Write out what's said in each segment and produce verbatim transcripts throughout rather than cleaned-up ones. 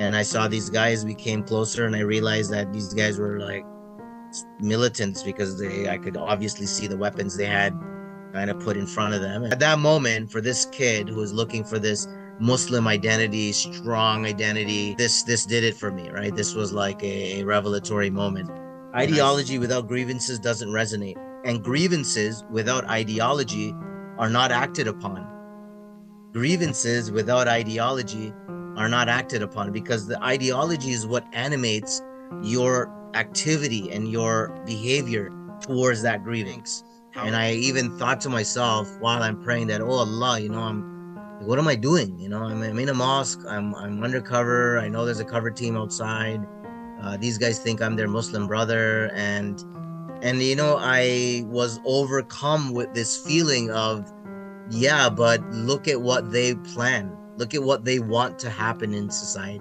And I saw these guys, we came closer, and I realized that these guys were like militants because they I could obviously see the weapons they had kind of put in front of them. At that moment, for this kid who was looking for this Muslim identity, strong identity, this this did it for me, right? This was like a, a revelatory moment. Ideology without grievances doesn't resonate, and grievances without ideology are not acted upon. Grievances without ideology are not acted upon because the ideology is what animates your activity and your behavior towards that grievance. And I even thought to myself while I'm praying that, oh Allah, you know, I'm what am I doing? You know, I'm, I'm in a mosque, I'm I'm undercover. I know there's a cover team outside. Uh, these guys think I'm their Muslim brother, and and you know, I was overcome with this feeling of, yeah, but look at what they plan. Look at what they want to happen in society.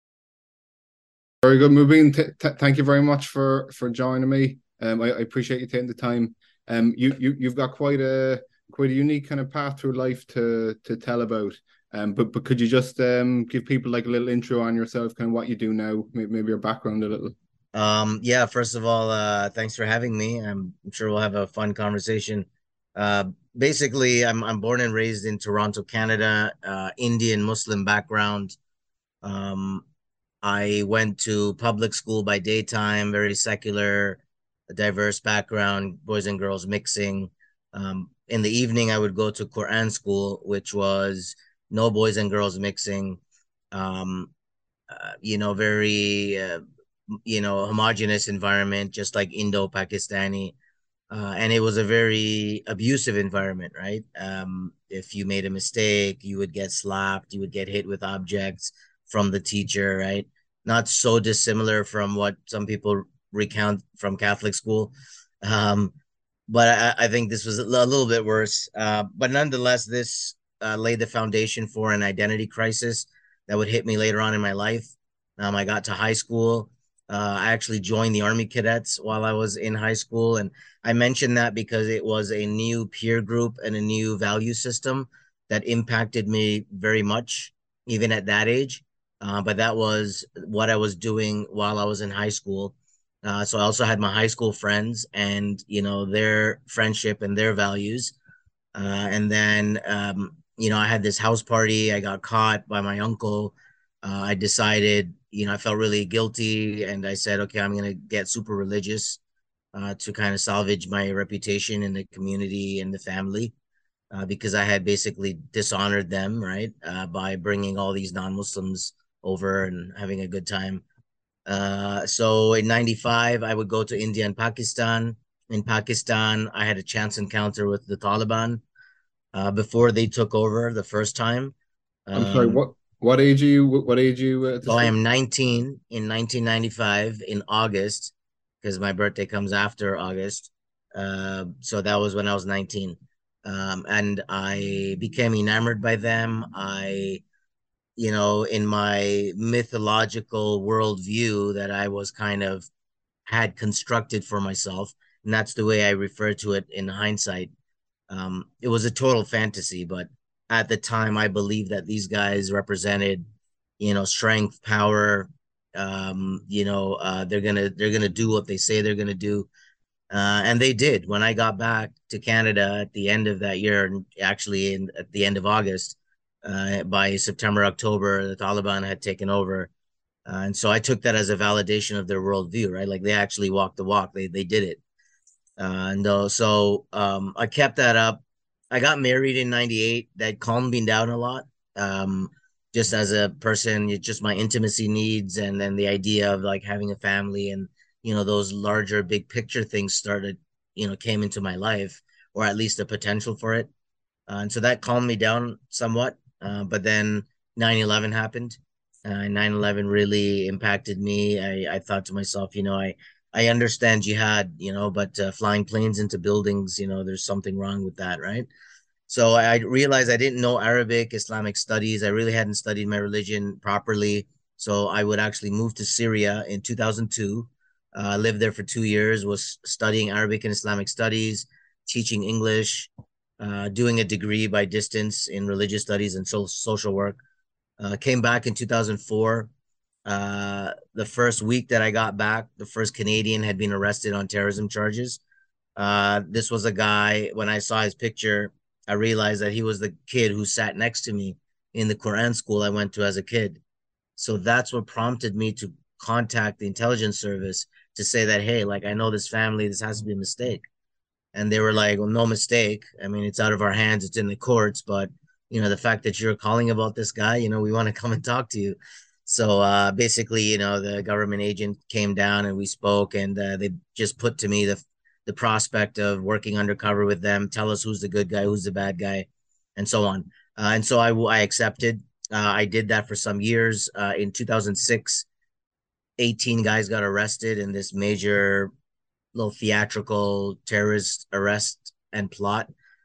Very good, Mubin. Th th thank you very much for for joining me. Um, I, I appreciate you taking the time. Um, you you you've got quite a quite a unique kind of path through life to to tell about. Um, but but could you just um give people like a little intro on yourself, kind of what you do now, maybe, maybe your background a little. Um, yeah, first of all, uh, thanks for having me. I'm, I'm sure we'll have a fun conversation. Uh, Basically, I'm I'm born and raised in Toronto, Canada, uh, Indian Muslim background. Um, I went to public school by daytime, very secular, a diverse background, boys and girls mixing. Um, in the evening, I would go to Quran school, which was no boys and girls mixing. Um, uh, you know, very, uh, you know, homogenous environment, just like Indo-Pakistani. Uh, and it was a very abusive environment, right? Um, if you made a mistake, you would get slapped, you would get hit with objects from the teacher, right? Not so dissimilar from what some people recount from Catholic school. Um, but I, I think this was a little bit worse. Uh, but nonetheless, this uh, laid the foundation for an identity crisis that would hit me later on in my life. Um, I got to high school. Uh, I actually joined the Army Cadets while I was in high school. And I mentioned that because it was a new peer group and a new value system that impacted me very much, even at that age. Uh, but that was what I was doing while I was in high school. Uh, so I also had my high school friends and, you know, their friendship and their values. Uh, and then, um, you know, I had this house party. I got caught by my uncle. Uh, I decided, you know, I felt really guilty and I said, okay, I'm going to get super religious uh, to kind of salvage my reputation in the community and the family uh, because I had basically dishonored them, right, uh, by bringing all these non Muslims over and having a good time. Uh, so in ninety-five, I would go to India and Pakistan. In Pakistan, I had a chance encounter with the Taliban uh, before they took over the first time. I'm sorry. Um, What what age are you? What age are you uh, at so this I stage? am nineteen in nineteen ninety-five in August because my birthday comes after August. Uh, so that was when I was nineteen. Um, and I became enamored by them. I, you know, in my mythological worldview that I was kind of had constructed for myself. And that's the way I refer to it in hindsight. Um, it was a total fantasy, but at the time, I believed that these guys represented, you know, strength, power. Um, you know, uh, they're gonna they're gonna do what they say they're gonna do, uh, and they did. When I got back to Canada at the end of that year, and actually in at the end of August, uh, by September October, the Taliban had taken over, uh, and so I took that as a validation of their worldview, right? Like they actually walked the walk. They they did it. Uh, and uh, so um, I kept that up. I got married in ninety-eight. That calmed me down a lot. Um, just as a person, it's just my intimacy needs, and then the idea of like having a family and, you know, those larger big picture things started, you know, came into my life, or at least the potential for it. Uh, and so that calmed me down somewhat. Uh, but then nine eleven happened. Uh, nine eleven really impacted me. I, I thought to myself, you know, I, I understand jihad, you know, but uh, flying planes into buildings, you know, there's something wrong with that, right? So I realized I didn't know Arabic, Islamic studies. I really hadn't studied my religion properly. So I would actually move to Syria in two thousand two. Uh, lived there for two years, was studying Arabic and Islamic studies, teaching English, uh, doing a degree by distance in religious studies and so social work. Uh, came back in two thousand four. Uh, the first week that I got back, the first Canadian had been arrested on terrorism charges. Uh, this was a guy, when I saw his picture, I realized that he was the kid who sat next to me in the Quran school I went to as a kid. So that's what prompted me to contact the intelligence service to say that, hey, like, I know this family, this has to be a mistake. And they were like, well, no mistake. I mean, it's out of our hands, it's in the courts, but you know, the fact that you're calling about this guy, you know, we want to come and talk to you. So uh, basically, you know, the government agent came down and we spoke, and uh, they just put to me the the prospect of working undercover with them, tell us who's the good guy, who's the bad guy, and so on. Uh, and so I I accepted. Uh, I did that for some years. Uh, in two thousand six, eighteen guys got arrested in this major little theatrical terrorist arrest and plot.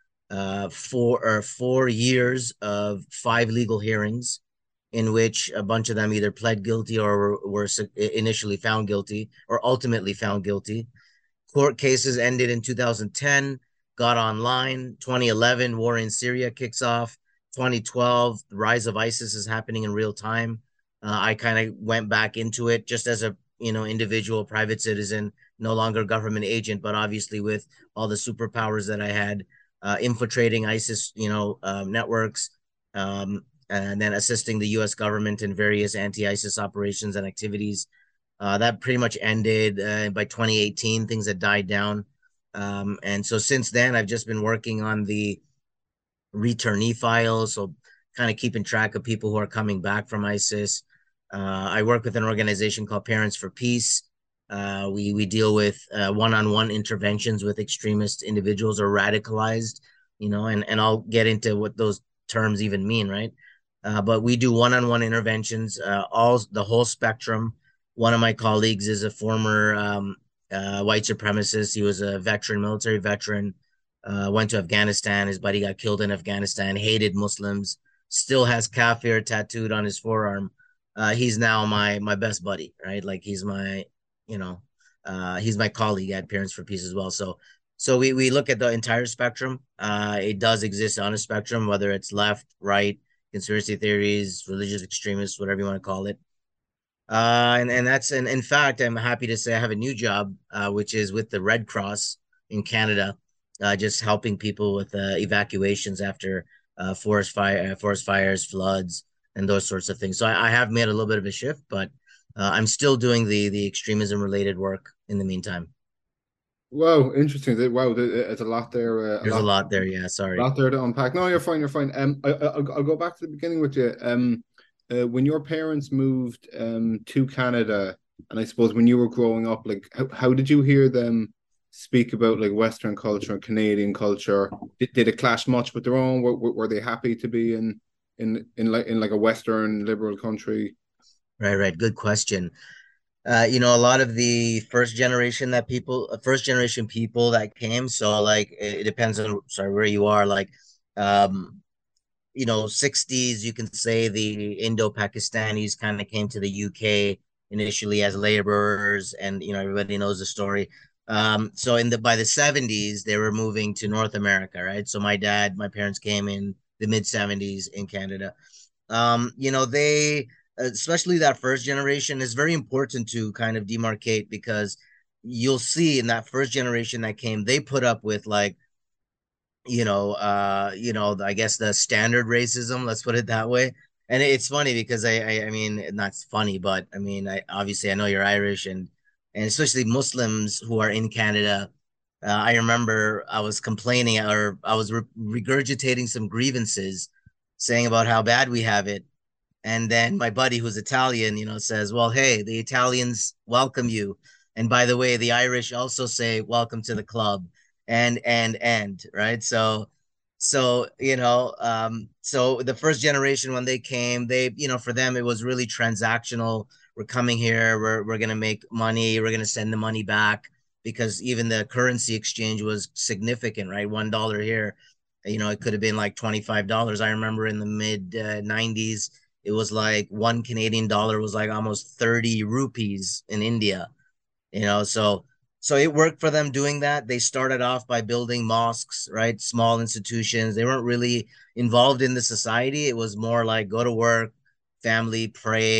Uh, four or four years of five legal hearings, in which a bunch of them either pled guilty or were initially found guilty or ultimately found guilty. Court cases ended in two thousand ten, got online. twenty eleven, war in Syria kicks off. twenty twelve, the rise of ISIS is happening in real time. Uh, I kind of went back into it just as a you know individual private citizen, no longer government agent, but obviously with all the superpowers that I had, uh, infiltrating ISIS, you know, uh, networks, um, and then assisting the U S government in various anti-ISIS operations and activities. Uh, that pretty much ended uh, by twenty eighteen. Things had died down. Um, and so since then, I've just been working on the returnee files. So kind of keeping track of people who are coming back from ISIS. Uh, I work with an organization called Parents for Peace. Uh, we we deal with uh, one-on-one interventions with extremist individuals or radicalized, you know, and and I'll get into what those terms even mean, right? Uh, but we do one-on-one interventions, uh, all the whole spectrum. One of my colleagues is a former um, uh, white supremacist. He was a veteran, military veteran, uh, went to Afghanistan. His buddy got killed in Afghanistan, hated Muslims, still has kafir tattooed on his forearm. Uh, he's now my my best buddy, right? Like he's my, you know, uh, he's my colleague at Parents for Peace as well. So so we we look at the entire spectrum. Uh, it does exist on a spectrum, whether it's left, right, conspiracy theories, religious extremists, whatever you want to call it. Uh, and and that's and in fact, I'm happy to say I have a new job, uh, which is with the Red Cross in Canada, uh, just helping people with uh, evacuations after uh, forest fire, uh, forest fires, floods, and those sorts of things. So I, I have made a little bit of a shift, but uh, I'm still doing the the extremism related work in the meantime. Wow, interesting. Wow, there's a lot there. Uh, a There's a lot, lot there. Yeah, a sorry. lot there to unpack. No, you're fine. You're fine. Um, I, I, I'll, I'll go back to the beginning with you. Um, uh, when your parents moved um to Canada, and I suppose when you were growing up, like how, how did you hear them speak about like Western culture and Canadian culture? Did, did it clash much with their own? Were, were they happy to be in in in like in like a Western liberal country? Right, right. Good question. Uh, you know, a lot of the first generation that people, uh, first generation people that came. So like, it, it depends on, sorry, where you are. Like, um, you know, sixties, you can say the Indo-Pakistanis kind of came to the U K initially as laborers, and you know, everybody knows the story. Um, so in the by the seventies, they were moving to North America, right? So my dad, my parents came in the mid seventies in Canada. Um, you know, they, especially that first generation, is very important to kind of demarcate, because you'll see in that first generation that came, they put up with like, you know, uh, you know, I guess the standard racism, let's put it that way. And it's funny because I, I, I mean, not funny, but I mean, I obviously I know you're Irish, and and especially Muslims who are in Canada. Uh, I remember I was complaining, or I was re- regurgitating some grievances, saying about how bad we have it, and then my buddy who's Italian, you know, says, "Well, hey, the Italians welcome you, and by the way, the Irish also say welcome to the club." And and and right. So so you know, um, so the first generation when they came, they, you know, for them it was really transactional. We're coming here, we're we're gonna make money, we're gonna send the money back, because even the currency exchange was significant, right? One dollar here, you know, it could have been like twenty-five dollars. I remember in the mid uh, nineties, it was like one Canadian dollar was like almost thirty rupees in India, you know. So so it worked for them doing that. They started off by building mosques, right? Small institutions. They weren't really involved in the society. It was more like go to work, family, pray,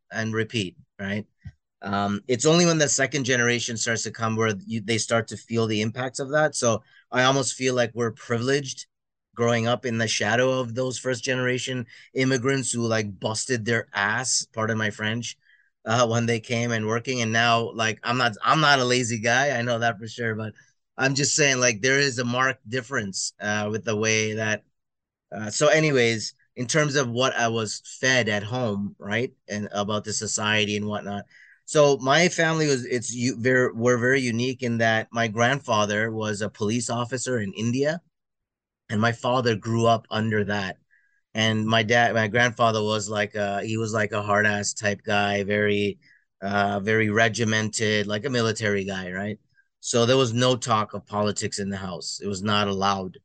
and repeat, right? Um, it's only when the second generation starts to come where you, they start to feel the impacts of that. So I almost feel like we're privileged growing up in the shadow of those first generation immigrants who like busted their ass, pardon my French, uh, when they came and working. And now, like, I'm not, I'm not a lazy guy. I know that for sure, but I'm just saying, like, there is a marked difference uh, with the way that. Uh, so, anyways, in terms of what I was fed at home, right, and about the society and whatnot. So my family was it's you very we're very unique in that my grandfather was a police officer in India, and my father grew up under that. And my dad, my grandfather was like a he was like a hard ass type guy, very, uh, very regimented, like a military guy, right? So there was no talk of politics in the house. It was not allowed.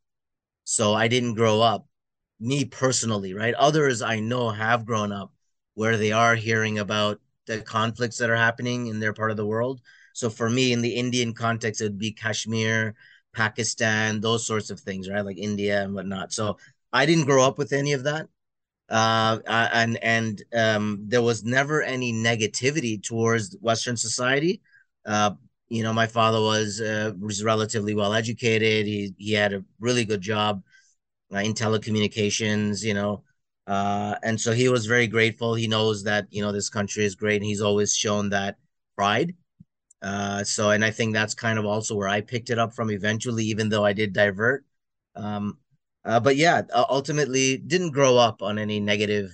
So I didn't grow up, me personally, right? Others I know have grown up where they are hearing about the conflicts that are happening in their part of the world. So for me, in the Indian context, it would be Kashmir, Pakistan, those sorts of things, right? Like India and whatnot. So I didn't grow up with any of that. Uh, and and um, there was never any negativity towards Western society. Uh, you know, my father was uh, was relatively well educated. He he had a really good job uh, in telecommunications, you know. Uh, and so he was very grateful. He knows that, you know, this country is great, and he's always shown that pride. Uh, so, and I think that's kind of also where I picked it up from eventually, even though I did divert. Um, uh, but yeah, ultimately didn't grow up on any negative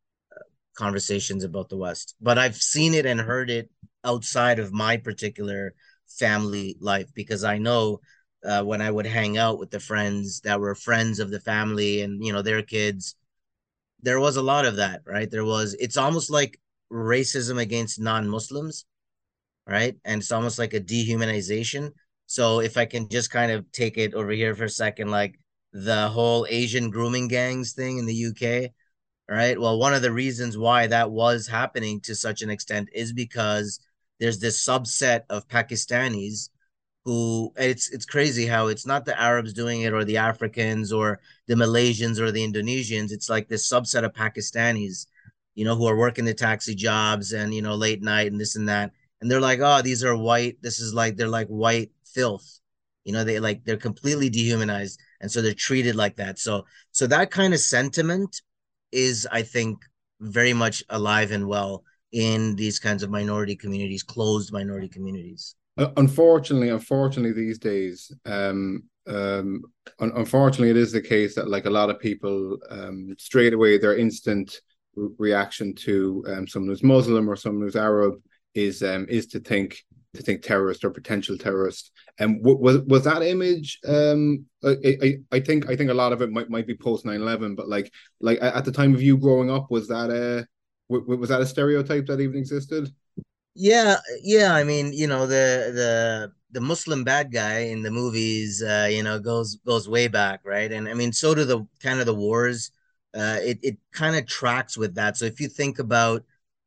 conversations about the West, but I've seen it and heard it outside of my particular family life because I know uh, when I would hang out with the friends that were friends of the family and you know their kids, there was a lot of that, right? There was. It's almost like racism against non-Muslims, right? And it's almost like a dehumanization. So if I can just kind of take it over here for a second, like the whole Asian grooming gangs thing in the U K, right? Well, one of the reasons why that was happening to such an extent is because there's this subset of Pakistanis who it's it's crazy how it's not the Arabs doing it or the Africans or the Malaysians or the Indonesians. It's like this subset of Pakistanis, you know, who are working the taxi jobs and you know late night and this and that. And they're like, oh, these are white. This is like they're like white filth. You know, they like they're completely dehumanized. And so they're treated like that. So so that kind of sentiment is, I think, very much alive and well in these kinds of minority communities, closed minority communities. Unfortunately, unfortunately, these days, um, um, un- unfortunately, it is the case that like a lot of people, um, straight away, their instant re- reaction to um, someone who's Muslim or someone who's Arab is um, is to think to think terrorist or potential terrorist. And w- was was that image? Um, I, I I think I think a lot of it might might be post nine eleven, but like like at the time of you growing up, was that a was that a stereotype that even existed? Yeah, yeah. I mean, you know, the the the Muslim bad guy in the movies, uh, you know, goes goes way back, right? And I mean, so do the kind of the wars. Uh, it it kind of tracks with that. So if you think about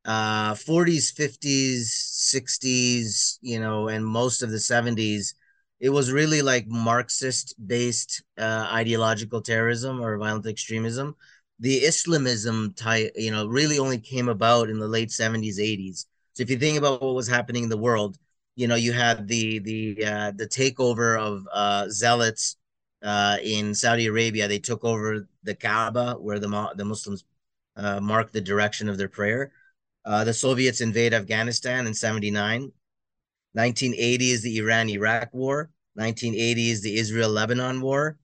uh forties, fifties, sixties, you know, and most of the seventies, it was really like Marxist based uh ideological terrorism or violent extremism. The Islamism type, you know, really only came about in the late seventies, eighties. So if you think about what was happening in the world, you know, you had the the uh, the takeover of uh, zealots uh, in Saudi Arabia. They took over the Kaaba, where the the Muslims uh, mark the direction of their prayer. Uh, the Soviets invade Afghanistan in seventy-nine. nineteen eighty is the Iran-Iraq war. nineteen eighty is the Israel-Lebanon war.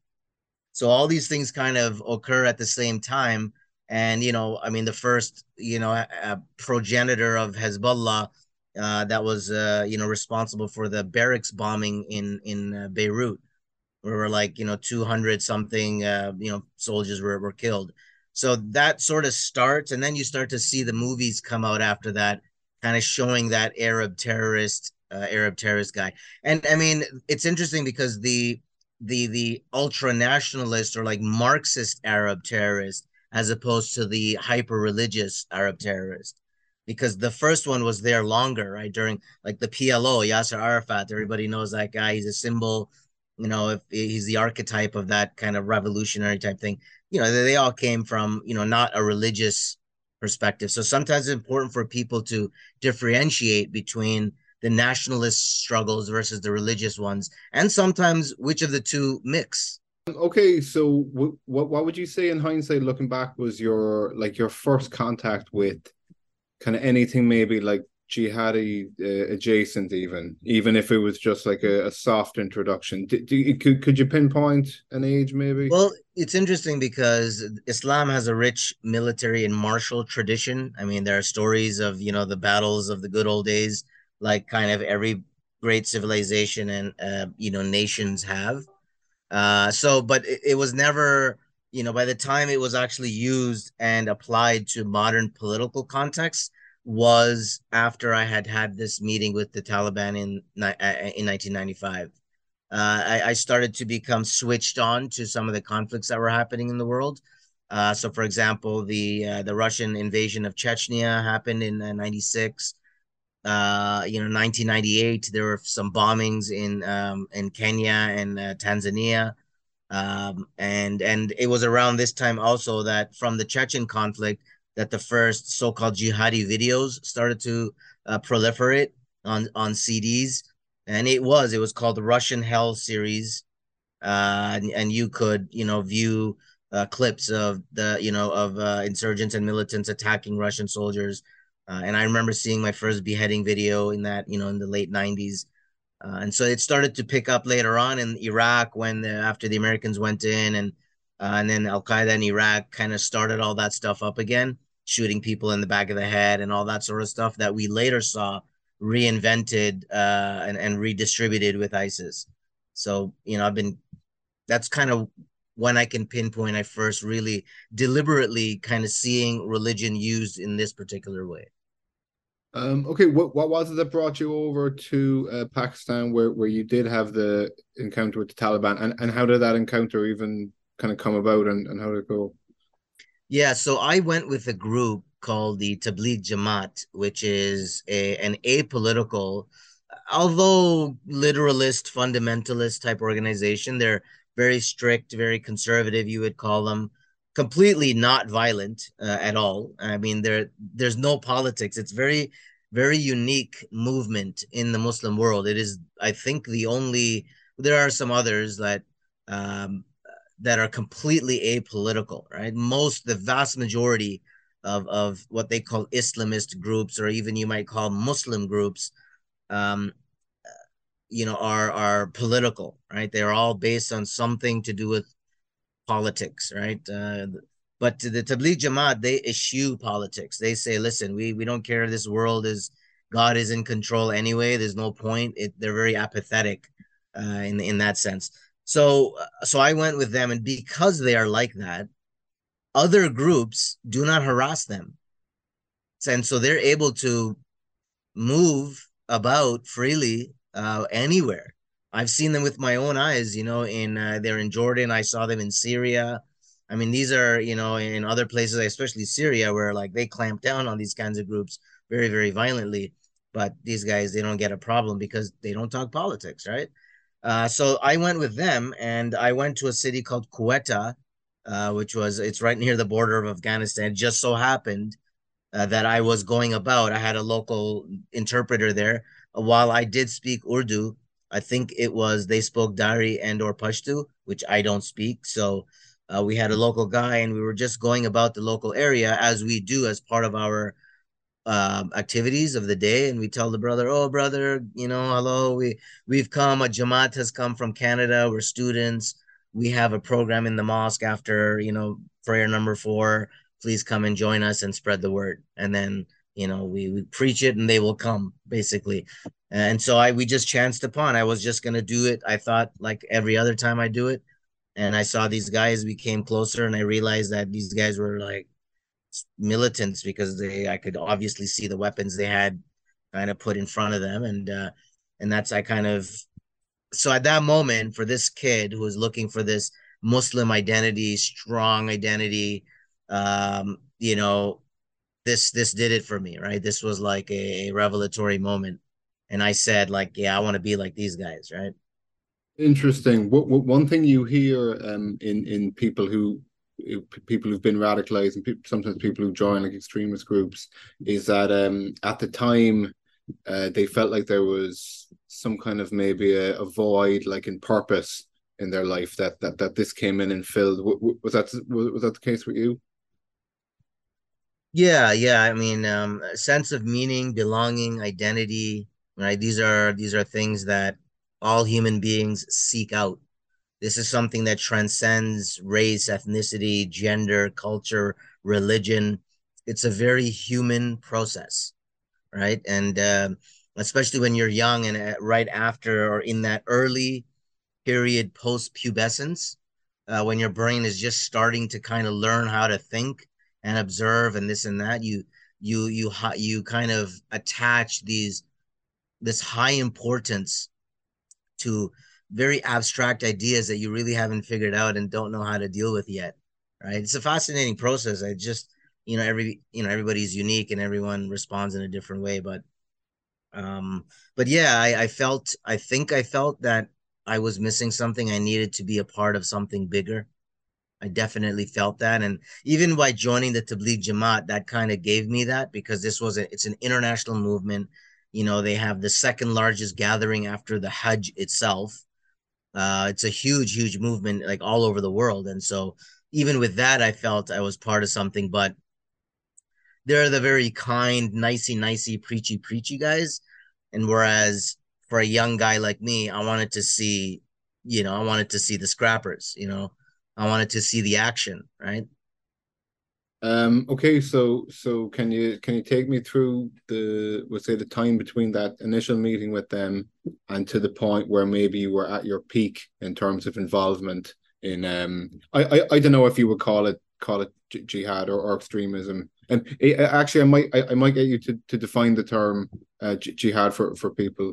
So all these things kind of occur at the same time. And, you know, I mean, the first, you know, a progenitor of Hezbollah uh, that was, uh, you know, responsible for the barracks bombing in, in uh, Beirut, where we're like, you know, two hundred something, uh, you know, soldiers were, were killed. So that sort of starts. And then you start to see the movies come out after that, kind of showing that Arab terrorist, uh, Arab terrorist guy. And I mean, it's interesting because the, the, the ultra nationalist or like Marxist Arab terrorist, as opposed to the hyper religious Arab terrorist, because the first one was there longer, right? During like the P L O, Yasser Arafat, everybody knows that guy. He's a symbol, you know, if he's the archetype of that kind of revolutionary type thing. You know, they, they all came from, you know, not a religious perspective. So sometimes it's important for people to differentiate between the nationalist struggles versus the religious ones, and sometimes which of the two mix. Okay, so w- what what would you say in hindsight, looking back, was your like your first contact with kind of anything maybe like jihadi uh, adjacent, even even if it was just like a, a soft introduction? Do, do, could could you pinpoint an age maybe? Well, it's interesting because Islam has a rich military and martial tradition. I mean, there are stories of, you know, the battles of the good old days, like kind of every great civilization and, uh, you know, nations have. Uh, so, but it, it was never, you know, by the time it was actually used and applied to modern political context, was after I had had this meeting with the Taliban in uh, in nineteen ninety-five. Uh, I, I started to become switched on to some of the conflicts that were happening in the world. Uh, so, for example, the uh, the Russian invasion of Chechnya happened in uh, ninety-six. Uh, you know, nineteen ninety-eight, there were some bombings in um, in Kenya and uh, Tanzania. Um, and and it was around this time also that from the Chechen conflict that the first so-called jihadi videos started to uh, proliferate on on C Ds, and it was it was called the Russian Hell series, uh, and, and you could you know view uh, clips of the you know of uh, insurgents and militants attacking Russian soldiers, uh, and I remember seeing my first beheading video in that you know in the late nineties. Uh, and so it started to pick up later on in Iraq when the, after the Americans went in, and uh, and then Al Qaeda in Iraq kind of started all that stuff up again, shooting people in the back of the head and all that sort of stuff that we later saw reinvented uh, and and redistributed with ISIS. So you know I've been that's kind of when I can pinpoint I first really deliberately kind of seeing religion used in this particular way. Um, okay, what what was it that brought you over to uh, Pakistan, where where you did have the encounter with the Taliban, and and how did that encounter even kind of come about, and and how did it go? Yeah, so I went with a group called the Tabligh Jamaat, which is a an apolitical, although literalist, fundamentalist type organization. They're very strict, very conservative, you would call them, completely not violent uh, at all. I mean, there there's no politics. It's very, very unique movement in the Muslim world. It is, I think, the only. There are some others that um, that are completely apolitical, right? Most, the vast majority of, of what they call Islamist groups, or even you might call Muslim groups, um, you know, are are political, right? They're all based on something to do with politics, right? Uh, but to the Tabligh Jamaat, they eschew politics. They say, listen, we we don't care. This world is God is in control anyway. There's no point. It, they're very apathetic uh, in in that sense. So so I went with them, and because they are like that, other groups do not harass them, and so they're able to move about freely uh, anywhere. I've seen them with my own eyes. You know, in uh, they're in Jordan. I saw them in Syria. I mean, these are you know in other places, especially Syria, where like they clamp down on these kinds of groups very very violently. But these guys, they don't get a problem because they don't talk politics, right? Uh, so I went with them, and I went to a city called Quetta, uh, which was it's right near the border of Afghanistan. It just so happened uh, that I was going about. I had a local interpreter there. While I did speak Urdu, I think it was they spoke Dari and or Pashto, which I don't speak. So uh, we had a local guy, and we were just going about the local area as we do as part of our um, activities of the day, and we tell the brother, "Oh, brother, you know, hello, we we've come. A Jamaat has come from Canada. We're students. We have a program in the mosque after you know prayer number four. Please come and join us and spread the word." And then you know we we preach it, and they will come basically. And so I we just chanced upon. I was just gonna do it. I thought like every other time I do it, and I saw these guys. We came closer, and I realized that these guys were like militants because they I could obviously see the weapons they had kind of put in front of them, and uh and that's I kind of so at that moment for this kid who was looking for this Muslim identity, strong identity, um you know this this did it for me, right? This was like a, a revelatory moment, and I said like, yeah, I want to be like these guys, right? Interesting. What, what one thing you hear um in in people who people who've been radicalized and pe sometimes people who join like extremist groups is that um, at the time uh, they felt like there was some kind of maybe a, a void, like in purpose in their life that that that this came in and filled. W was that was that the case with you? Yeah, yeah. I mean, um, a sense of meaning, belonging, identity, right? These are these are things that all human beings seek out. This is something that transcends race, ethnicity, gender, culture, religion. It's a very human process, right? And um especially when you're young and uh, right after or in that early period post pubescence, uh, when your brain is just starting to kind of learn how to think and observe and this and that, you you you you kind of attach these this high importance to very abstract ideas that you really haven't figured out and don't know how to deal with yet, right? It's a fascinating process. I just, you know, every you know everybody's unique and everyone responds in a different way, but um, but yeah, I, I felt, I think I felt that I was missing something. I needed to be a part of something bigger. I definitely felt that. And even by joining the Tabligh Jamaat, that kind of gave me that because this was a, it's an international movement. You know, they have the second largest gathering after the Hajj itself. Uh, it's a huge, huge movement like all over the world. And so even with that, I felt I was part of something, but they're the very kind, nicey, nicey, preachy, preachy guys. And whereas for a young guy like me, I wanted to see, you know, I wanted to see the scrappers, you know, I wanted to see the action, right? Um, okay, so so can you can you take me through the, we'll say, the time between that initial meeting with them and to the point where maybe you were at your peak in terms of involvement in um I I, I don't know if you would call it call it jihad or, or extremism. And it, actually, I might I, I might get you to, to define the term uh, jihad for for people.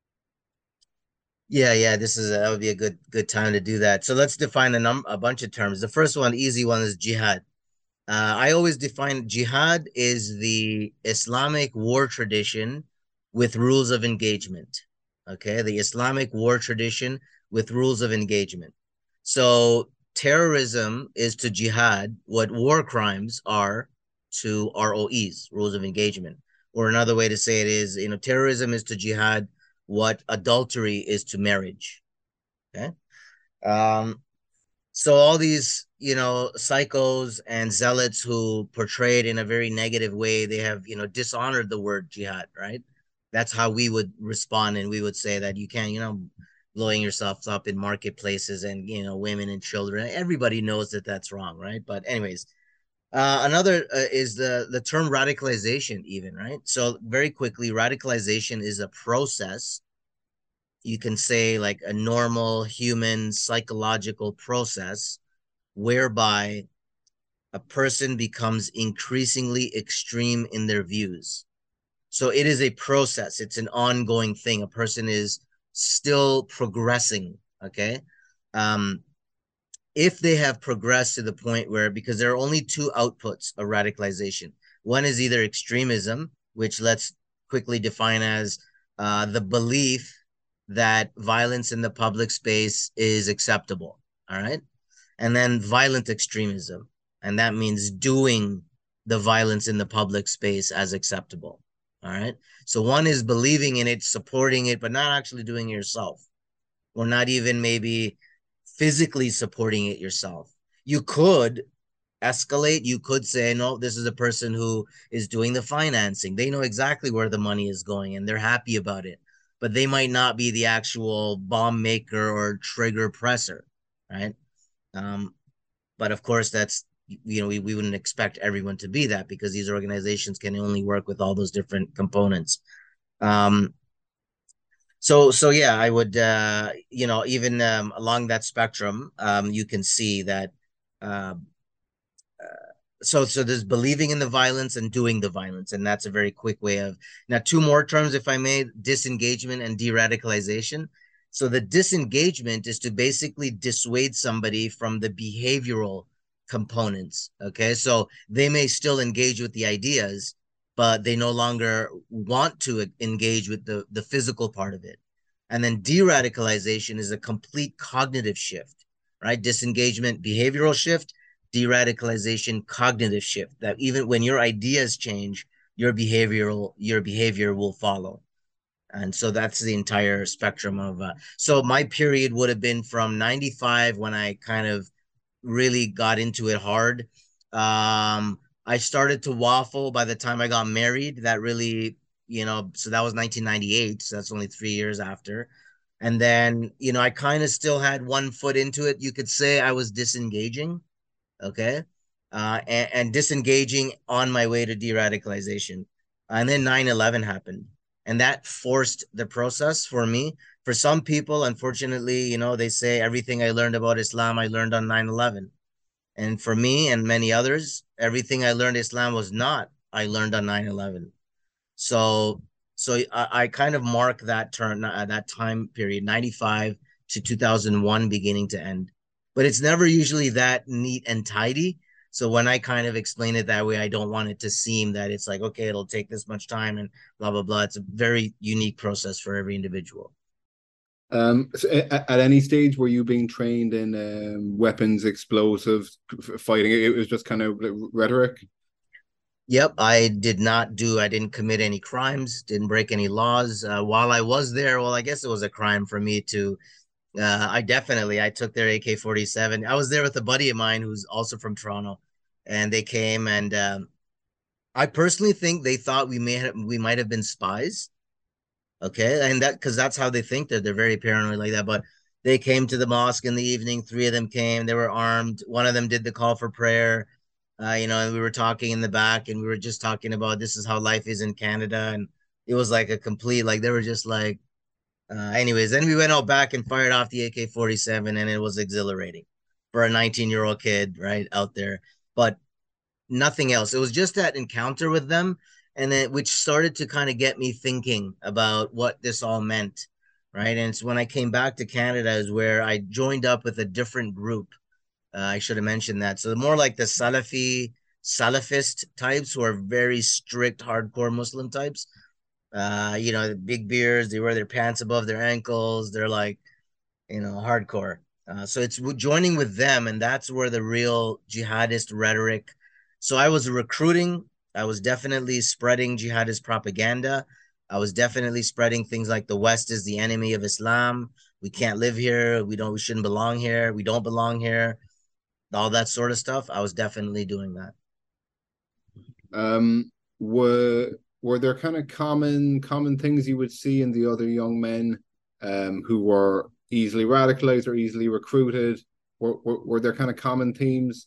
Yeah, yeah, this is a, that would be a good good time to do that. So let's define a num a bunch of terms. The first one, easy one, is jihad. Uh, I always define jihad is the Islamic war tradition with rules of engagement. Okay, the Islamic war tradition with rules of engagement. So terrorism is to jihad what war crimes are to R O Es, rules of engagement. Or another way to say it is, you know, terrorism is to jihad what adultery is to marriage. Okay. Um, so all these, you know, psychos and zealots who portrayed in a very negative way, they have, you know, dishonored the word jihad, right? That's how we would respond, and we would say that you can't, you know, blowing yourself up in marketplaces and, you know, women and children. Everybody knows that that's wrong, right? But anyways, uh, another uh, is the the term radicalization, even, right? So very quickly, radicalization is a process, you can say, like a normal human psychological process whereby a person becomes increasingly extreme in their views. So it is a process, it's an ongoing thing. A person is still progressing, okay? Um, if they have progressed to the point where, because there are only two outputs of radicalization, one is either extremism, which let's quickly define as uh, the belief that violence in the public space is acceptable, all right? And then violent extremism, and that means doing the violence in the public space as acceptable, all right? So one is believing in it, supporting it, but not actually doing it yourself, or not even maybe physically supporting it yourself. You could escalate. You could say, no, this is a person who is doing the financing. They know exactly where the money is going and they're happy about it, but they might not be the actual bomb maker or trigger presser, right? Um, but of course, that's, you know, we, we wouldn't expect everyone to be that because these organizations can only work with all those different components. Um, so so yeah, I would uh, you know, even um, along that spectrum, um, you can see that uh, so so there's believing in the violence and doing the violence, and that's a very quick way of. Now two more terms, if I may: disengagement and de-radicalization. So the disengagement is to basically dissuade somebody from the behavioral components, okay? So they may still engage with the ideas, but they no longer want to engage with the the physical part of it. And then de-radicalization is a complete cognitive shift, right? Disengagement, behavioral shift. de-radicalization cognitive shift, that even when your ideas change, your behavioral your behavior will follow. And so that's the entire spectrum of uh, so my period would have been from ninety-five, when I kind of really got into it hard. um I started to waffle by the time I got married. That really, you know, so that was nineteen ninety-eight, so that's only three years after. And then, you know, I kind of still had one foot into it. You could say I was disengaging, okay, uh, and, and disengaging on my way to de-radicalization. And then nine eleven happened, and that forced the process for me. For some people, unfortunately, you know, they say everything I learned about Islam I learned on nine eleven. And for me and many others, everything I learned Islam was not I learned on nine eleven. So so I, I kind of mark that turn, uh, that time period, ninety-five to two thousand one, beginning to end. But it's never usually that neat and tidy. So when I kind of explain it that way, I don't want it to seem that it's like, okay, it'll take this much time and blah blah blah. It's a very unique process for every individual. Um, so at, at any stage were you being trained in um, weapons, explosives, fighting? It was just kind of rhetoric. Yep, I did not do, I didn't commit any crimes, didn't break any laws. Uh, while I was there, well, I guess it was a crime for me to, uh, I definitely, I took their A K forty-seven. I was there with a buddy of mine who's also from Toronto, and they came, and um, I personally think they thought we may have, we might have been spies. Okay, and that, because that's how they think, that they're very paranoid like that. But they came to the mosque in the evening. Three of them came. They were armed. One of them did the call for prayer. Uh, you know, and we were talking in the back, and we were just talking about this is how life is in Canada, and it was like a complete, like they were just like, uh, anyways. Then we went out back and fired off the A K forty-seven, and it was exhilarating for a nineteen year old kid right out there. But nothing else. It was just that encounter with them, and then which started to kind of get me thinking about what this all meant, right? And it's when I came back to Canada is where I joined up with a different group. Uh, I should have mentioned that. So more like the Salafi, Salafist types, who are very strict, hardcore Muslim types. Uh, you know, the big beards, they wear their pants above their ankles. They're like, you know, hardcore. Uh, so it's joining with them, and that's where the real jihadist rhetoric. So I was recruiting. I was definitely spreading jihadist propaganda. I was definitely spreading things like the West is the enemy of Islam. We can't live here. We don't. We shouldn't belong here. We don't belong here. All that sort of stuff. I was definitely doing that. Um, were were there kind of common common things you would see in the other young men um, who were easily radicalized or easily recruited? Were, were, were there kind of common themes?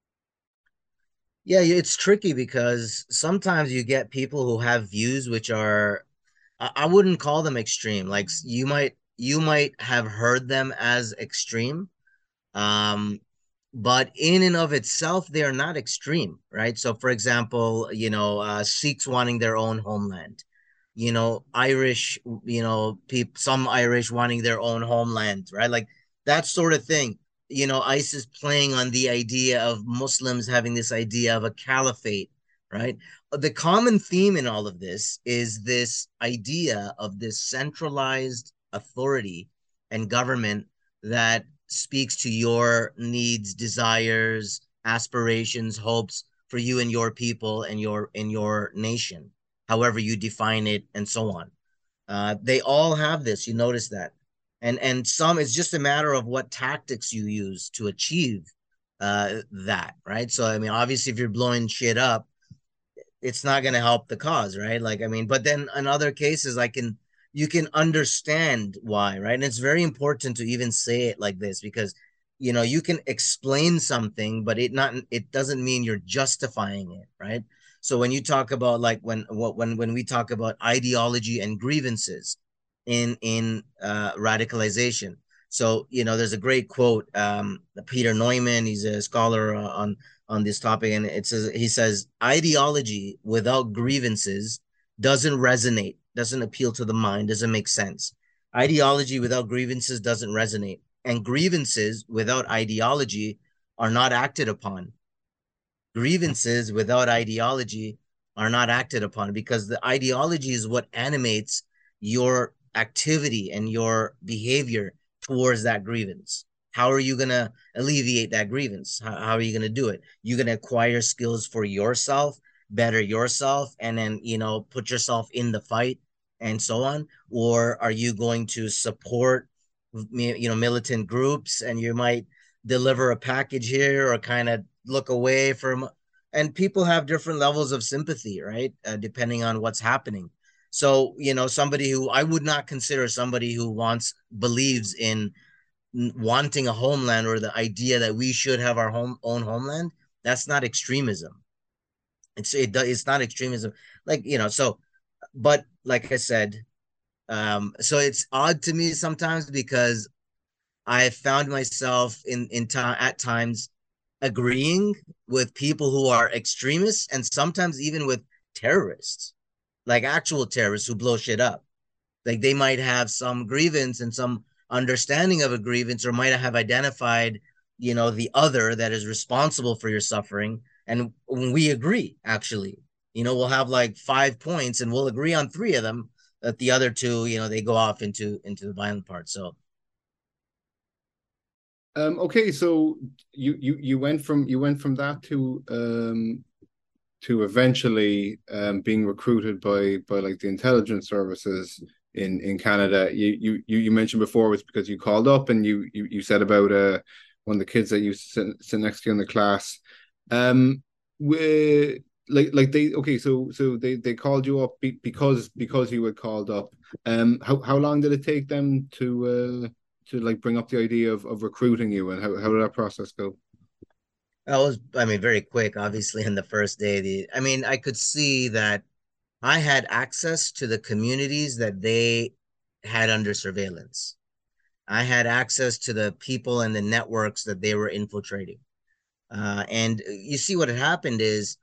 Yeah, it's tricky because sometimes you get people who have views which are, I, I wouldn't call them extreme. Like you might you might have heard them as extreme, um, but in and of itself, they are not extreme, right? So, for example, you know, uh, Sikhs wanting their own homeland, you know, Irish, you know, people, some Irish wanting their own homeland, right? Like that sort of thing. You know, ISIS playing on the idea of Muslims having this idea of a caliphate, right? The common theme in all of this is this idea of this centralized authority and government that speaks to your needs, desires, aspirations, hopes for you and your people and your in your nation, however you define it, and so on. Uh, they all have this. You notice that, and and some, it's just a matter of what tactics you use to achieve uh, that, right? So I mean, obviously, if you're blowing shit up, it's not going to help the cause, right? Like, I mean, but then in other cases, I can, you can understand why, right? And it's very important to even say it like this, because, you know, you can explain something, but it not, it doesn't mean you're justifying it, right? So when you talk about like when what when when we talk about ideology and grievances in in uh, radicalization, so you know, there's a great quote. Um, Peter Neumann, he's a scholar uh, on on this topic, and it says he says ideology without grievances doesn't resonate, doesn't appeal to the mind, doesn't make sense. Ideology without grievances doesn't resonate, and grievances without ideology are not acted upon. Grievances without ideology are not acted upon, because the ideology is what animates your activity and your behavior towards that grievance. How are you going to alleviate that grievance? How, how are you going to do it? You're going to acquire skills for yourself, better yourself, and then, you know, put yourself in the fight and so on? Or are you going to support, you know, militant groups, and you might deliver a package here or kind of look away from, and people have different levels of sympathy, right? Uh, depending on what's happening. So, you know, somebody who I would not consider somebody who wants, believes in wanting a homeland or the idea that we should have our home own homeland. That's not extremism. It's it, it's not extremism. Like, you know, so, but like I said, um, so it's odd to me sometimes because I found myself in in time at times agreeing with people who are extremists and sometimes even with terrorists, like actual terrorists who blow shit up. Like they might have some grievance and some understanding of a grievance, or might have identified, you know, the other that is responsible for your suffering. And when we agree, actually, you know, we'll have like five points and we'll agree on three of them. That the other two, you know, they go off into into the violent part. So Um, okay, so you you you went from you went from that to um to eventually um being recruited by by like the intelligence services in in Canada. You you you mentioned before it was because you called up and you you you said about uh one of the kids that used to sit, sit next to you in the class. Um, we like like they okay, so so they they called you up be, because because you had called up. Um, how how long did it take them to uh to like bring up the idea of of recruiting you, and how how did that process go? that was, I mean, very quick. Obviously, in the first day, the I mean, I could see that I had access to the communities that they had under surveillance. I had access to the people and the networks that they were infiltrating. Uh, and you see what had happened is,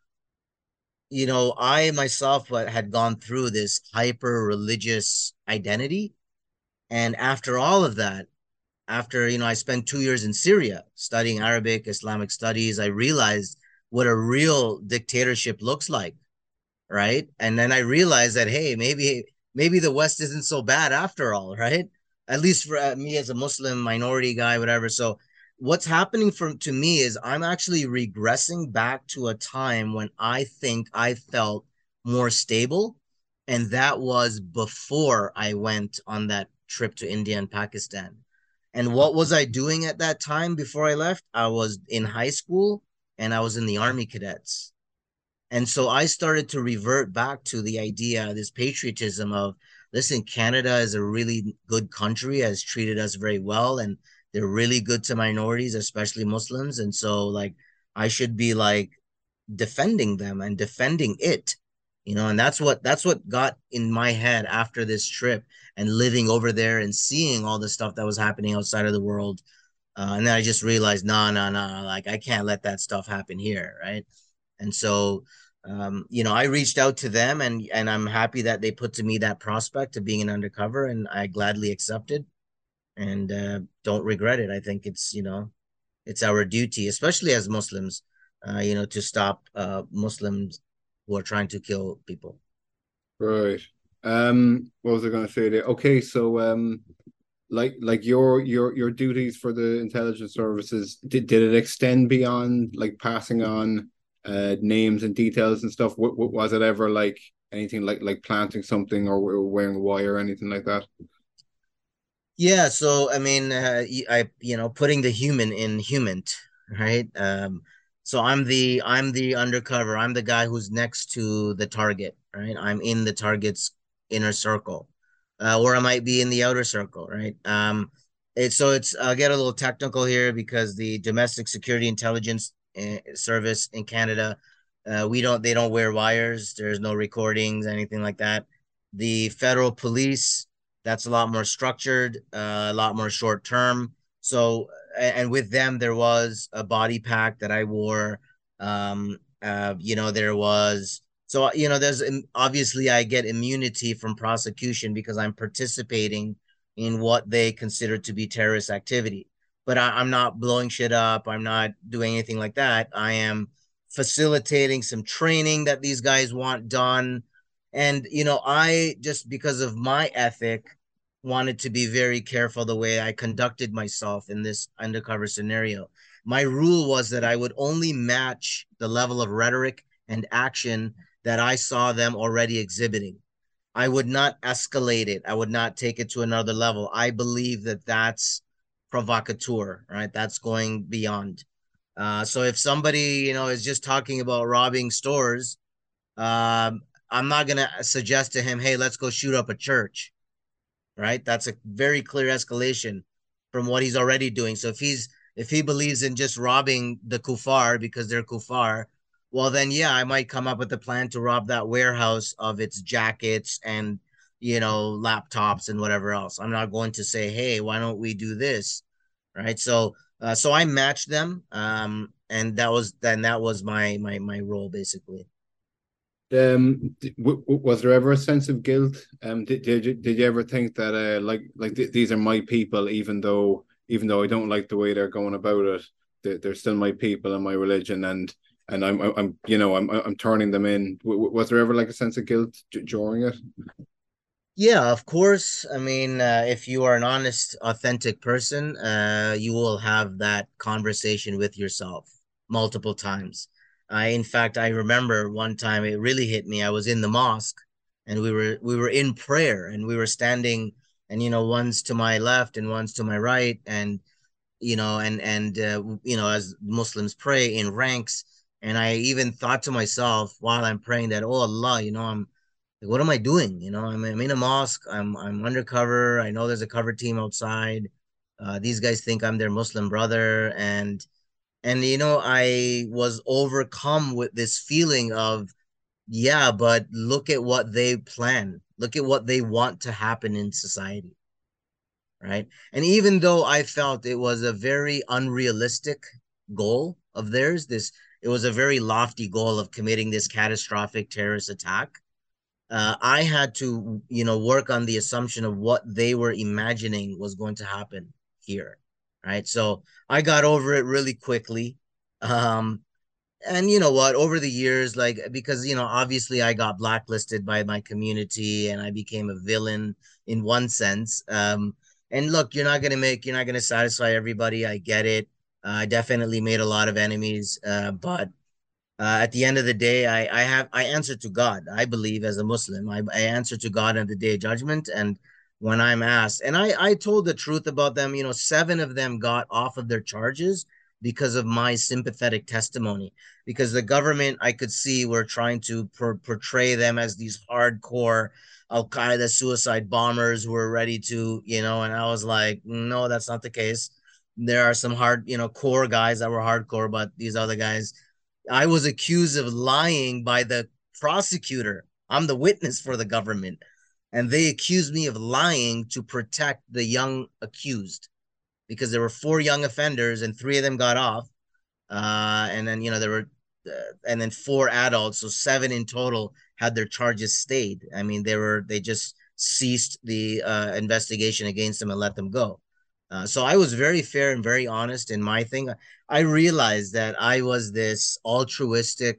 you know, I myself had gone through this hyper religious identity. And after all of that, after, you know, I spent two years in Syria studying Arabic, Islamic studies, I realized what a real dictatorship looks like, right? And then I realized that, hey, maybe maybe the West isn't so bad after all, right? At least for uh, me as a Muslim minority guy, whatever. So what's happening from to me is I'm actually regressing back to a time when I think I felt more stable, and that was before I went on that trip to India and Pakistan. And what was I doing at that time before I left? I was in high school and I was in the Army Cadets. And so I started to revert back to the idea, this patriotism of, listen, Canada is a really good country, has treated us very well, and they're really good to minorities, especially Muslims. And so, like, I should be like defending them and defending it, you know. And that's what that's what got in my head after this trip and living over there and seeing all the stuff that was happening outside of the world. Uh, and then I just realized, no, no, no, like I can't let that stuff happen here, right? And so, um, you know, I reached out to them, and and I'm happy that they put to me that prospect of being an undercover, and I gladly accepted, and uh, don't regret it. I think it's, you know, it's our duty, especially as Muslims, uh, you know, to stop uh, Muslims who are trying to kill people. Right. Um, what was I going to say there? Okay, so um, like like your your your duties for the intelligence services, did did it extend beyond like passing on uh names and details and stuff? What, what was it ever like anything like like planting something or, or wearing a wire or anything like that? Yeah, so I mean, uh, I you know, putting the human in human, right? Um, so I'm the I'm the undercover. I'm the guy who's next to the target, right? I'm in the target's inner circle, uh, or I might be in the outer circle, right? Um, it's so it's I'll get a little technical here because the Domestic Security Intelligence uh, Service in Canada, uh, we don't they don't wear wires. There's no recordings, anything like that. The federal police, that's a lot more structured, uh, a lot more short term. So, and with them, there was a body pack that I wore. Um, uh, you know, there was, so, you know, there's obviously I get immunity from prosecution because I'm participating in what they consider to be terrorist activity. But I, I'm not blowing shit up. I'm not doing anything like that. I am facilitating some training that these guys want done. And, you know, I just because of my ethic, wanted to be very careful the way I conducted myself in this undercover scenario. My rule was that I would only match the level of rhetoric and action that I saw them already exhibiting. I would not escalate it. I would not take it to another level. I believe that that's provocateur, right? That's going beyond. Uh, so if somebody, you know, is just talking about robbing stores, um, I'm not going to suggest to him, hey, let's go shoot up a church, right? That's a very clear escalation from what he's already doing. So if he's if he believes in just robbing the kuffar because they're kuffar, well then yeah, I might come up with a plan to rob that warehouse of its jackets and you know laptops and whatever else. I'm not going to say, hey, why don't we do this, right? So uh, so I matched them, um, and that was then that was my my my role basically. Um, w- was there ever a sense of guilt? Um, did did you, did you ever think that uh, like like th- these are my people, even though even though I don't like the way they're going about it, they're, they're still my people and my religion, and and I'm I'm you know I'm I'm turning them in. W- was there ever like a sense of guilt d- during it? Yeah, of course. I mean, uh, if you are an honest, authentic person, uh, you will have that conversation with yourself multiple times. I, in fact, I remember one time it really hit me. I was in the mosque, and we were we were in prayer, and we were standing, and you know, one's to my left and one's to my right, and you know, and and uh, you know, as Muslims pray in ranks, and I even thought to myself while I'm praying that, oh Allah, you know, I'm like, what am I doing? You know, I'm, I'm in a mosque. I'm I'm undercover. I know there's a cover team outside. Uh, these guys think I'm their Muslim brother, and and you know, I was overcome with this feeling of, yeah, but look at what they plan. Look at what they want to happen in society, right? And even though I felt it was a very unrealistic goal of theirs, this it was a very lofty goal of committing this catastrophic terrorist attack. uh, I had to, you know, work on the assumption of what they were imagining was going to happen here, right? So I got over it really quickly. Um, and you know what? Over the years, like because you know, obviously I got blacklisted by my community and I became a villain in one sense. Um, and look, you're not gonna make, you're not gonna satisfy everybody. I get it. Uh, I definitely made a lot of enemies, uh, but uh, at the end of the day, I, I have I answer to God. I believe as a Muslim, I, I answer to God at the day of judgment. And when I'm asked, and I, I told the truth about them, you know, seven of them got off of their charges because of my sympathetic testimony. Because the government, I could see, were trying to por- portray them as these hardcore Al Qaeda suicide bombers who were ready to, you know, and I was like, no, that's not the case. There are some hard, you know, core guys that were hardcore, but these other guys, I was accused of lying by the prosecutor. I'm the witness for the government. And they accused me of lying to protect the young accused because there were four young offenders and three of them got off. Uh, and then, you know, there were, uh, and then four adults. So seven in total had their charges stayed. I mean, they were, they just ceased the uh, investigation against them and let them go. Uh, so I was very fair and very honest in my thing. I realized that I was this altruistic,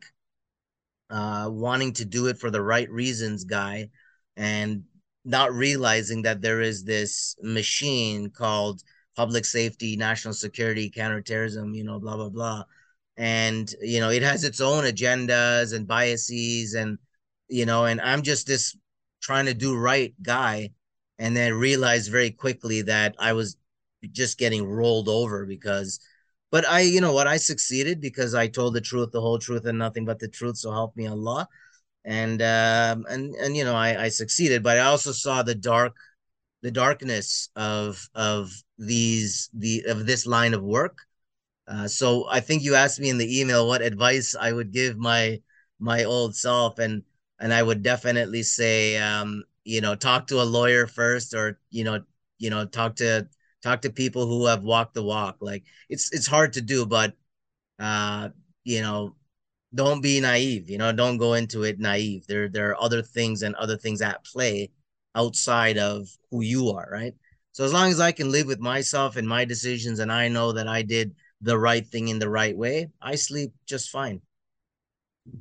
uh, wanting to do it for the right reasons guy, and not realizing that there is this machine called public safety, national security, counterterrorism, you know, blah, blah, blah. And, you know, it has its own agendas and biases, and, you know, and I'm just this trying to do right guy. And then realized very quickly that I was just getting rolled over because but I, you know what, I succeeded because I told the truth, the whole truth, and nothing but the truth. So help me Allah. And um, and and you know, I, I succeeded, but I also saw the dark, the darkness of of these the of this line of work. Uh, so I think you asked me in the email what advice I would give my my old self, and and I would definitely say, um, you know, talk to a lawyer first, or you know, you know, talk to talk to people who have walked the walk. Like it's it's hard to do, but uh, you know, don't be naive. You know, don't go into it naive. There there are other things and other things at play outside of who you are, right? So as long as I can live with myself and my decisions, and I know that I did the right thing in the right way, I sleep just fine.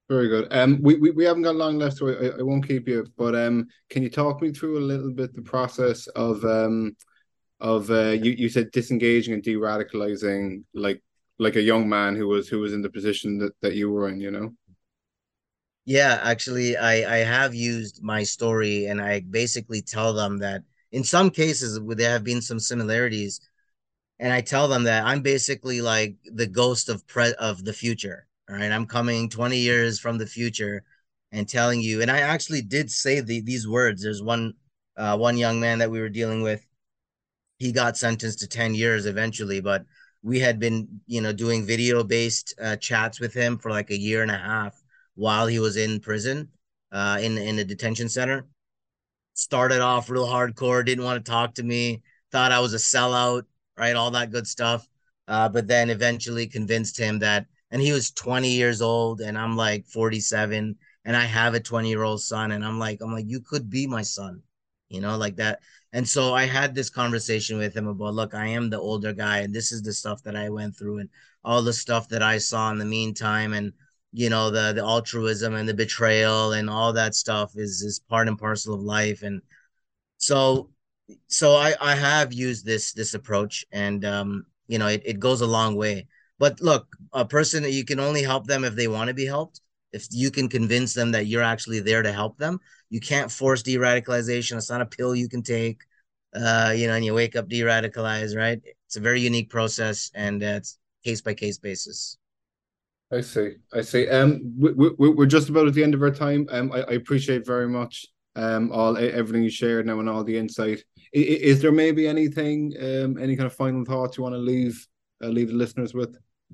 Very good. Um, we, we, we haven't got long left, so I, I won't keep you. But um, can you talk me through a little bit the process of um of uh you, you said disengaging and de-radicalizing like like a young man who was who was in the position that, that you were in, you know? Yeah, actually, I I have used my story, and I basically tell them that in some cases where there have been some similarities, and I tell them that I'm basically like the ghost of pre of the future. All right, I'm coming twenty years from the future and telling you. And I actually did say the, these words. There's one uh, one young man that we were dealing with. He got sentenced to ten years eventually, but we had been, you know, doing video based uh, chats with him for like a year and a half while he was in prison, uh, in in a detention center. Started off real hardcore, didn't want to talk to me, thought I was a sellout, right? All that good stuff. Uh, but then eventually convinced him that, and he was twenty years old, and I'm like forty-seven, and I have a twenty year old son, and I'm like, I'm like, you could be my son, you know, like that. And so I had this conversation with him about, look, I am the older guy, and this is the stuff that I went through, and all the stuff that I saw in the meantime, and you know the the altruism and the betrayal and all that stuff is is part and parcel of life. And so so I I have used this this approach, and um you know it, it goes a long way. But look, a person, you can only help them if they want to be helped. If you can convince them that you're actually there to help them, you can't force de-radicalization. It's not a pill you can take, uh you know and you wake up de-radicalized, right? It's a very unique process, and uh, it's case by case basis. I see. I see. Um, we, we, we're just about at the end of our time. Um, I, I appreciate very much um all e- everything you shared now and all the insight. I, i- is there maybe anything um any kind of final thoughts you want to leave uh, leave the listeners with?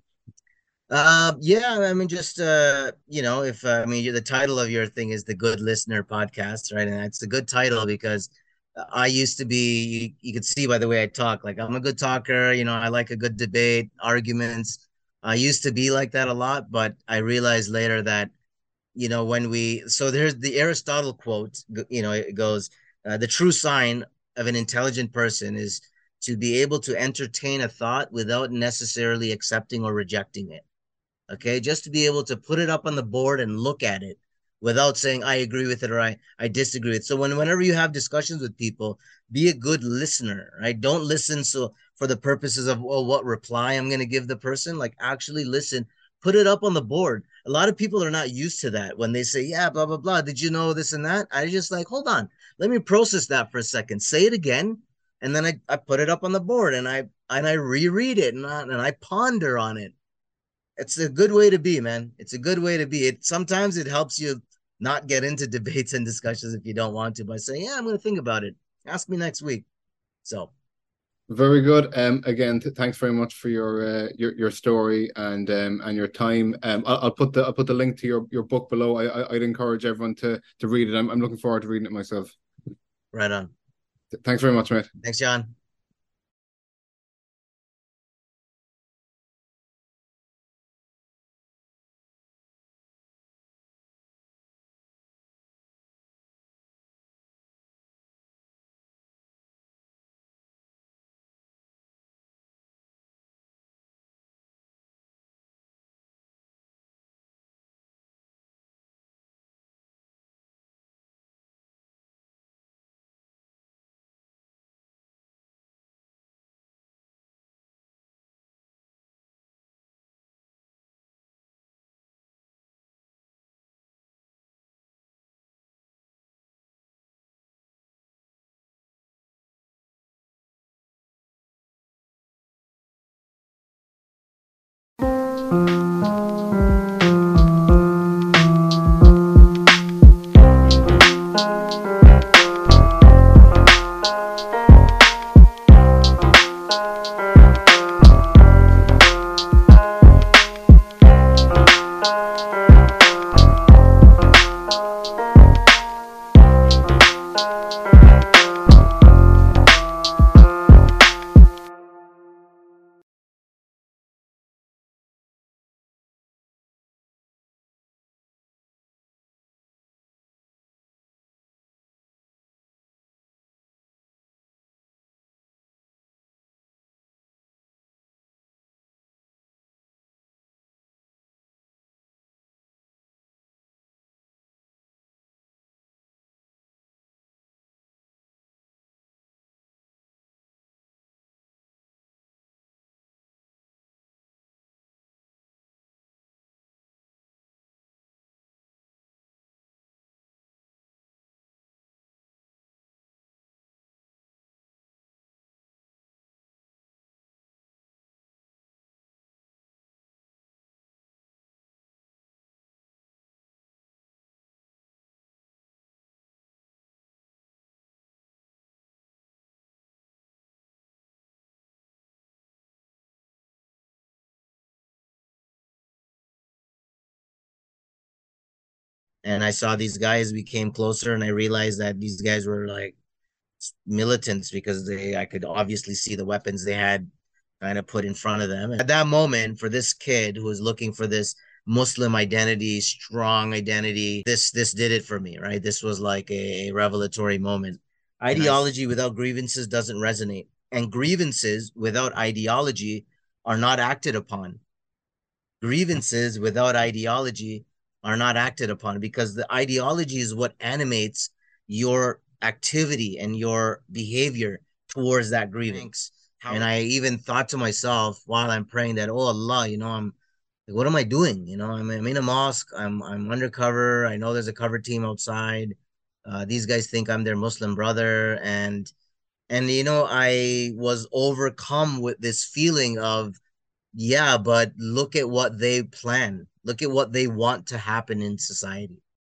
Uh, yeah, I mean, just uh, you know, if uh, I mean, the title of your thing is the Good Listener Podcast, right? And it's a good title because I used to be. You, you could see by the way I talk, like I'm a good talker. You know, I like a good debate, arguments. I used to be like that a lot, but I realized later that you know when we so there's the Aristotle quote. You know, it goes, uh, "The true sign of an intelligent person is to be able to entertain a thought without necessarily accepting or rejecting it." Okay, just to be able to put it up on the board and look at it without saying I agree with it or i i disagree with it. So when whenever you have discussions with people, be a good listener, right? Don't listen so for the purposes of, well, what reply I'm going to give the person. Like, actually listen, put it up on the board. A lot of people are not used to that. When they say, yeah, blah blah blah, did you know this and that, I just like, hold on, let me process that for a second, say it again. And then i, I put it up on the board, and i and I reread it, and I, and I ponder on it. It's a good way to be, man. It's a good way to be. It sometimes it helps you not get into debates and discussions if you don't want to, by saying, "Yeah, I'm going to think about it. Ask me next week." So, Very good. Um, again, th thanks very much for your uh, your your story and um and your time. Um, I'll, I'll put the I'll put the link to your your book below. I, I I'd encourage everyone to to read it. I'm I'm looking forward to reading it myself. right on. Thanks very much, mate. Thanks, John. And I saw these guys, we came closer, and I realized that these guys were like militants because they I could obviously see the weapons they had kind of put in front of them. And at that moment, for this kid who was looking for this Muslim identity, strong identity, this this did it for me, right? This was like a, a revelatory moment. Ideology without grievances doesn't resonate, and grievances without ideology are not acted upon. Grievances without ideology are not acted upon because the ideology is what animates your activity and your behavior towards that grievance. And I even thought to myself while I'm praying that, oh Allah, you know, I'm like, what am I doing? You know, I'm, I'm in a mosque. I'm I'm undercover. I know there's a cover team outside. Uh, these guys think I'm their Muslim brother, and and you know, I was overcome with this feeling of, yeah, but look at what they plan. Look at what they want to happen in society.